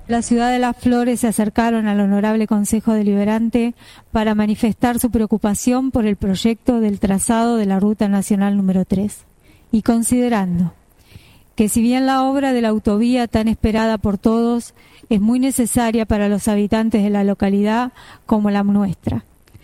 La ciudad de Las Flores se acercaron al Honorable Consejo Deliberante para manifestar su preocupación por el proyecto del trazado de la Ruta Nacional número 3 y considerando que si bien la obra de la autovía tan esperada por todos es muy necesaria para los habitantes de la localidad como la nuestra,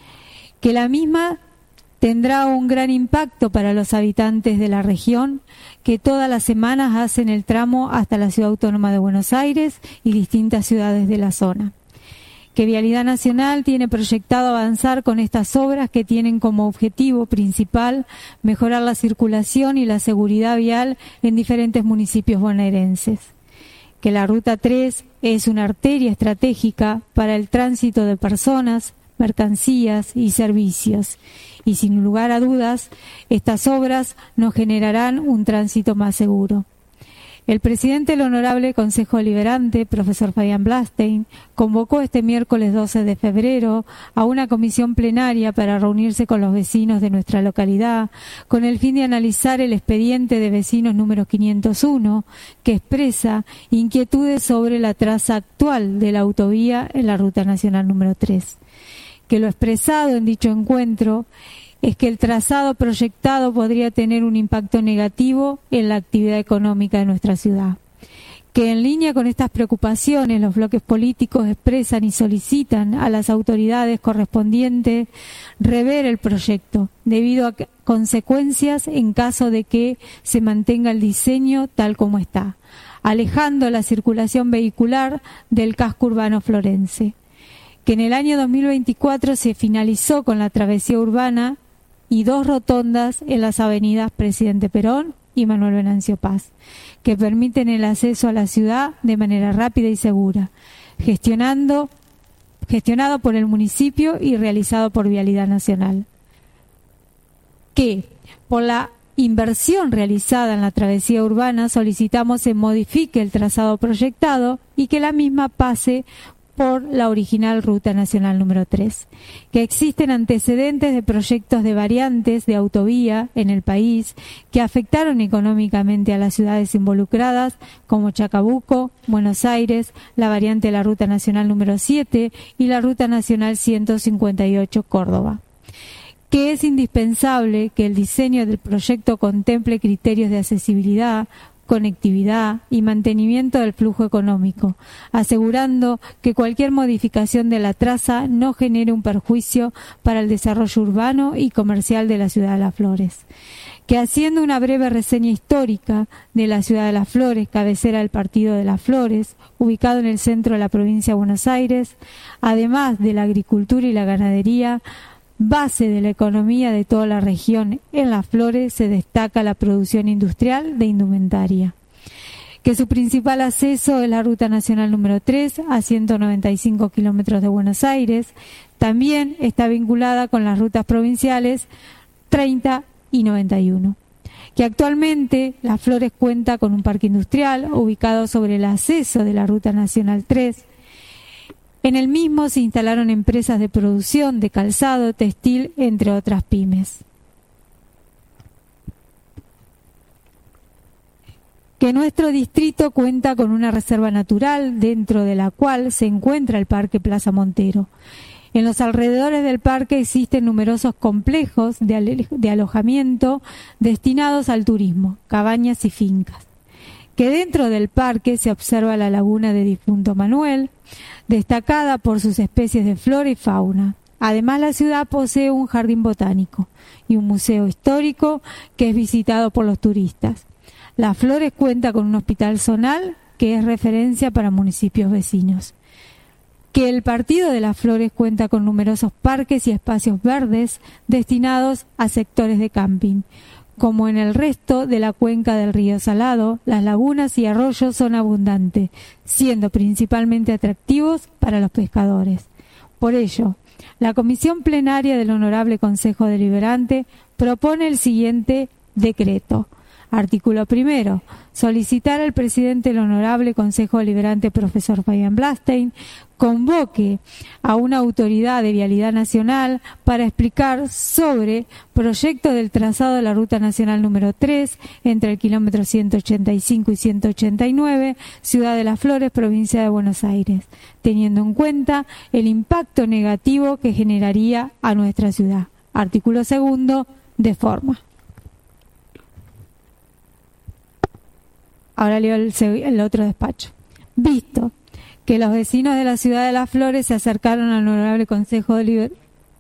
que la misma tendrá un gran impacto para los habitantes de la región que todas las semanas hacen el tramo hasta la Ciudad Autónoma de Buenos Aires y distintas ciudades de la zona. Que Vialidad Nacional tiene proyectado avanzar con estas obras que tienen como objetivo principal mejorar la circulación y la seguridad vial en diferentes municipios bonaerenses. Que la Ruta 3 es una arteria estratégica para el tránsito de personas, mercancías y servicios. Y sin lugar a dudas, estas obras nos generarán un tránsito más seguro. El presidente del Honorable Consejo Deliberante, profesor Fabián Blastein, convocó este miércoles 12 de febrero a una comisión plenaria para reunirse con los vecinos de nuestra localidad con el fin de analizar el expediente de vecinos número 501 que expresa inquietudes sobre la traza actual de la autovía en la Ruta Nacional número 3. Que lo expresado en dicho encuentro es que el trazado proyectado podría tener un impacto negativo en la actividad económica de nuestra ciudad. Que en línea con estas preocupaciones los bloques políticos expresan y solicitan a las autoridades correspondientes rever el proyecto debido a consecuencias en caso de que se mantenga el diseño tal como está, alejando la circulación vehicular del casco urbano florense. Que en el año 2024 se finalizó con la travesía urbana y 2 rotondas en las avenidas Presidente Perón y Manuel Venancio Paz, que permiten el acceso a la ciudad de manera rápida y segura, gestionado por el municipio y realizado por Vialidad Nacional. Que por la inversión realizada en la travesía urbana solicitamos se modifique el trazado proyectado y que la misma pase por la original Ruta Nacional número 3, que existen antecedentes de proyectos de variantes de autovía en el país que afectaron económicamente a las ciudades involucradas como Chacabuco, Buenos Aires, la variante de la Ruta Nacional número 7 y la Ruta Nacional 158 Córdoba. Que es indispensable que el diseño del proyecto contemple criterios de accesibilidad, conectividad y mantenimiento del flujo económico, asegurando que cualquier modificación de la traza no genere un perjuicio para el desarrollo urbano y comercial de la ciudad de Las Flores. Que haciendo una breve reseña histórica de la ciudad de Las Flores, cabecera del partido de Las Flores, ubicado en el centro de la provincia de Buenos Aires, además de la agricultura y la ganadería, base de la economía de toda la región, en Las Flores se destaca la producción industrial de indumentaria. Que su principal acceso es la Ruta Nacional número 3 a 195 kilómetros de Buenos Aires. También está vinculada con las rutas provinciales 30 y 91. Que actualmente Las Flores cuenta con un parque industrial ubicado sobre el acceso de la Ruta Nacional 3. En el mismo se instalaron empresas de producción de calzado, textil, entre otras pymes. Que nuestro distrito cuenta con una reserva natural dentro de la cual se encuentra el Parque Plaza Montero. En los alrededores del parque existen numerosos complejos de alojamiento destinados al turismo, cabañas y fincas. Que dentro del parque se observa la laguna de Difunto Manuel, destacada por sus especies de flora y fauna. Además, la ciudad posee un jardín botánico y un museo histórico que es visitado por los turistas. Las Flores cuenta con un hospital zonal que es referencia para municipios vecinos. Que el partido de Las Flores cuenta con numerosos parques y espacios verdes destinados a sectores de camping. Como en el resto de la cuenca del río Salado, las lagunas y arroyos son abundantes, siendo principalmente atractivos para los pescadores. Por ello, la Comisión Plenaria del Honorable Consejo Deliberante propone el siguiente decreto. Artículo primero. Solicitar al presidente del Honorable Consejo Deliberante, profesor Fabián Blastein, convoque a una autoridad de vialidad nacional para explicar sobre proyecto del trazado de la Ruta Nacional número 3 entre el kilómetro 185 y 189, Ciudad de las Flores, provincia de Buenos Aires, teniendo en cuenta el impacto negativo que generaría a nuestra ciudad. Artículo segundo, de forma. Ahora leo el otro despacho. Visto que los vecinos de la Ciudad de las Flores se acercaron al Honorable Consejo Deliberante.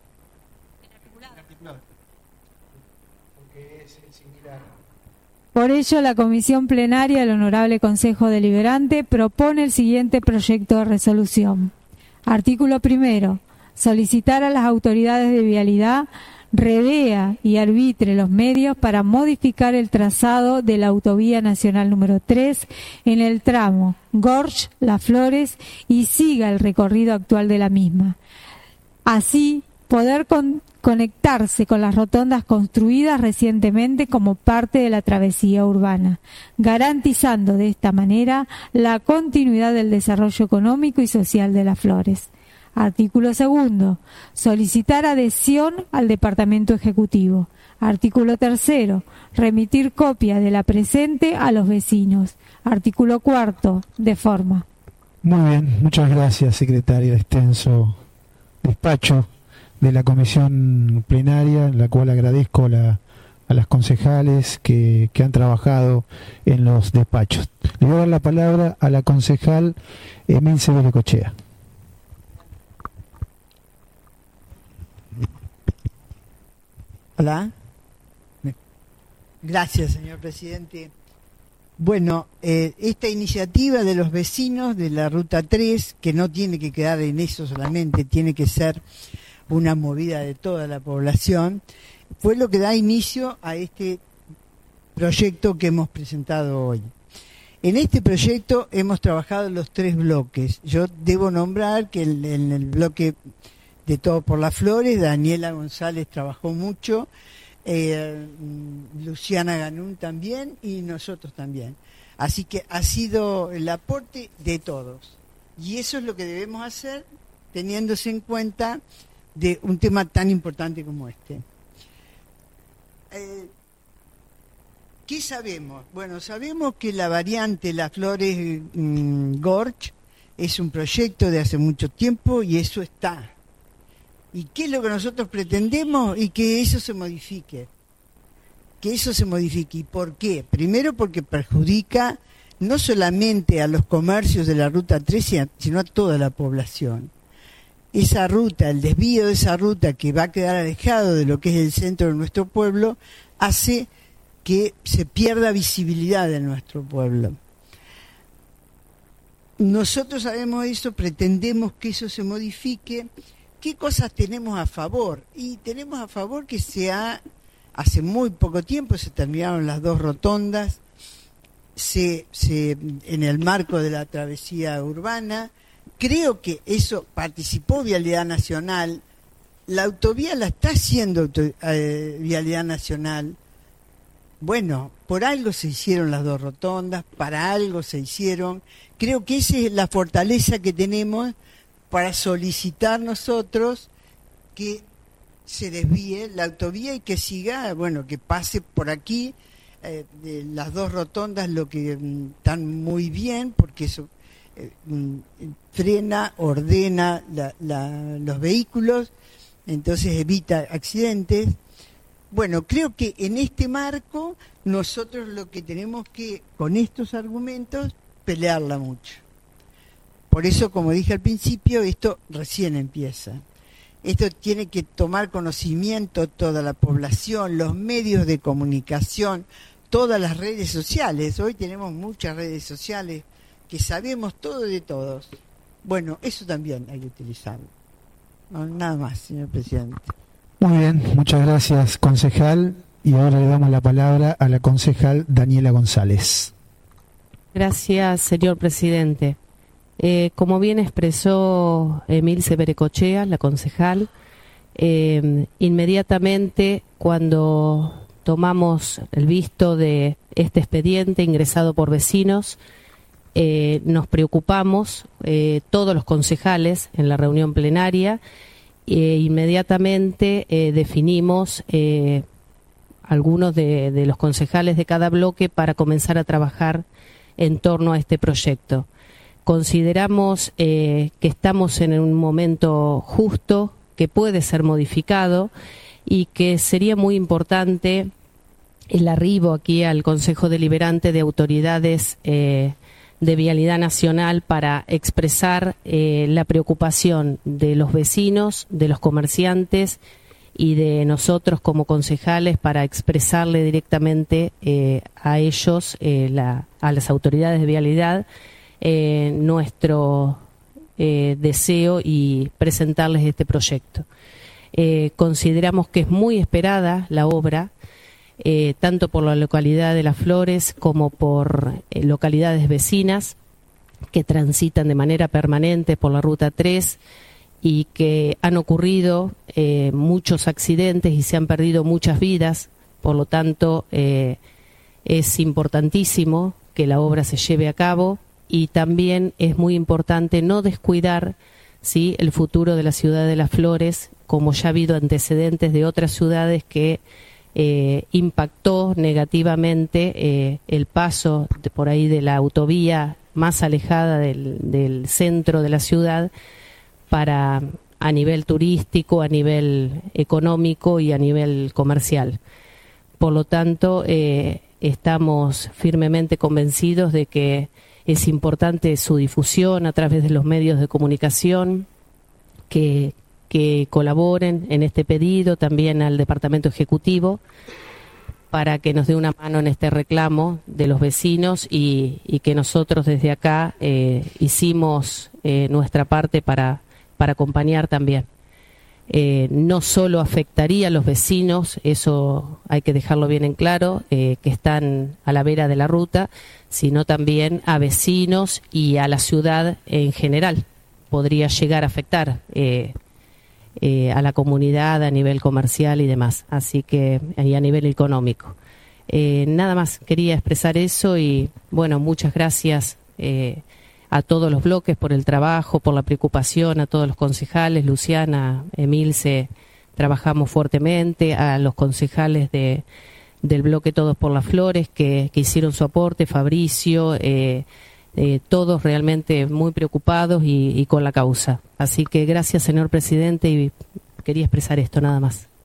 Por ello, la Comisión Plenaria del Honorable Consejo Deliberante propone el siguiente proyecto de resolución. Artículo primero. Solicitar a las autoridades de vialidad revea y arbitre los medios para modificar el trazado de la Autovía Nacional número 3 en el tramo Gorge, Las Flores y siga el recorrido actual de la misma. Así, poder conectarse con las rotondas construidas recientemente como parte de la travesía urbana, garantizando de esta manera la continuidad del desarrollo económico y social de Las Flores. Artículo segundo. Solicitar adhesión al Departamento Ejecutivo. Artículo tercero. Remitir copia de la presente a los vecinos. Artículo cuarto. De forma. Muy bien, muchas gracias, secretaria. Extenso despacho de la Comisión Plenaria, en la cual agradezco a las concejales que han trabajado en los despachos. Le voy a dar la palabra a la concejal Emilce Belecochea. Hola. Gracias, señor presidente. Bueno, esta iniciativa de los vecinos de la Ruta 3, que no tiene que quedar en eso solamente, tiene que ser una movida de toda la población, fue lo que da inicio a este proyecto que hemos presentado hoy. En este proyecto hemos trabajado los 3 bloques. Yo debo nombrar que en el bloque de Todo por las Flores, Daniela González trabajó mucho, Luciana Ganún también y nosotros también. Así que ha sido el aporte de todos. Y eso es lo que debemos hacer teniéndose en cuenta de un tema tan importante como este. ¿Qué sabemos? Bueno, sabemos que la variante Las Flores Gorge es un proyecto de hace mucho tiempo y eso está. ¿Y qué es lo que nosotros pretendemos? Y que eso se modifique. Que eso se modifique. ¿Y por qué? Primero porque perjudica no solamente a los comercios de la Ruta 3, sino a toda la población. Esa ruta, el desvío de esa ruta que va a quedar alejado de lo que es el centro de nuestro pueblo, hace que se pierda visibilidad de nuestro pueblo. Nosotros sabemos eso, pretendemos que eso se modifique. ¿Qué cosas tenemos a favor? Y tenemos a favor que hace muy poco tiempo se terminaron las 2 rotondas, en el marco de la travesía urbana. Creo que eso participó Vialidad Nacional. La autovía la está haciendo Vialidad Nacional. Bueno, por algo se hicieron las 2 rotondas, para algo se hicieron. Creo que esa es la fortaleza que tenemos para solicitar nosotros que se desvíe la autovía y que siga, bueno, que pase por aquí las 2 rotondas, lo que están muy bien, porque eso frena, ordena los vehículos, entonces evita accidentes. Bueno, creo que en este marco nosotros lo que tenemos que, con estos argumentos, pelearla mucho. Por eso, como dije al principio, esto recién empieza. Esto tiene que tomar conocimiento toda la población, los medios de comunicación, todas las redes sociales. Hoy tenemos muchas redes sociales que sabemos todo de todos. Bueno, eso también hay que utilizarlo. No, nada más, señor presidente. Muy bien, muchas gracias, concejal. Y ahora le damos la palabra a la concejal Daniela González. Gracias, señor presidente. Como bien expresó Emilce Belecochea, la concejal, inmediatamente cuando tomamos el visto de este expediente ingresado por vecinos, nos preocupamos, todos los concejales en la reunión plenaria, inmediatamente definimos algunos de los concejales de cada bloque para comenzar a trabajar en torno a este proyecto. Consideramos que estamos en un momento justo, que puede ser modificado y que sería muy importante el arribo aquí al Consejo Deliberante de autoridades de Vialidad Nacional para expresar la preocupación de los vecinos, de los comerciantes y de nosotros como concejales para expresarle directamente a ellos, a las autoridades de vialidad, nuestro deseo y presentarles este proyecto. Consideramos que es muy esperada la obra, tanto por la localidad de Las Flores como por localidades vecinas que transitan de manera permanente por la Ruta 3 y que han ocurrido muchos accidentes y se han perdido muchas vidas. Por lo tanto, es importantísimo que la obra se lleve a cabo y también es muy importante no descuidar, ¿sí?, el futuro de la ciudad de Las Flores, como ya ha habido antecedentes de otras ciudades que impactó negativamente el paso por ahí de la autovía más alejada del centro de la ciudad para a nivel turístico, a nivel económico y a nivel comercial. Por lo tanto, estamos firmemente convencidos de que es importante su difusión a través de los medios de comunicación, que colaboren en este pedido, también al Departamento Ejecutivo, para que nos dé una mano en este reclamo de los vecinos y que nosotros desde acá hicimos nuestra parte para acompañar también. No solo afectaría a los vecinos, eso hay que dejarlo bien en claro, que están a la vera de la ruta, sino también a vecinos y a la ciudad en general. Podría llegar a afectar a la comunidad a nivel comercial y demás, así que y a nivel económico. Nada más, quería expresar eso y bueno, muchas gracias a todos los bloques por el trabajo, por la preocupación, a todos los concejales, Luciana, Emilce, trabajamos fuertemente, a los concejales del bloque Todos por Las Flores que hicieron su aporte, Fabricio, todos realmente muy preocupados y con la causa. Así que gracias, señor presidente, y quería expresar esto nada más.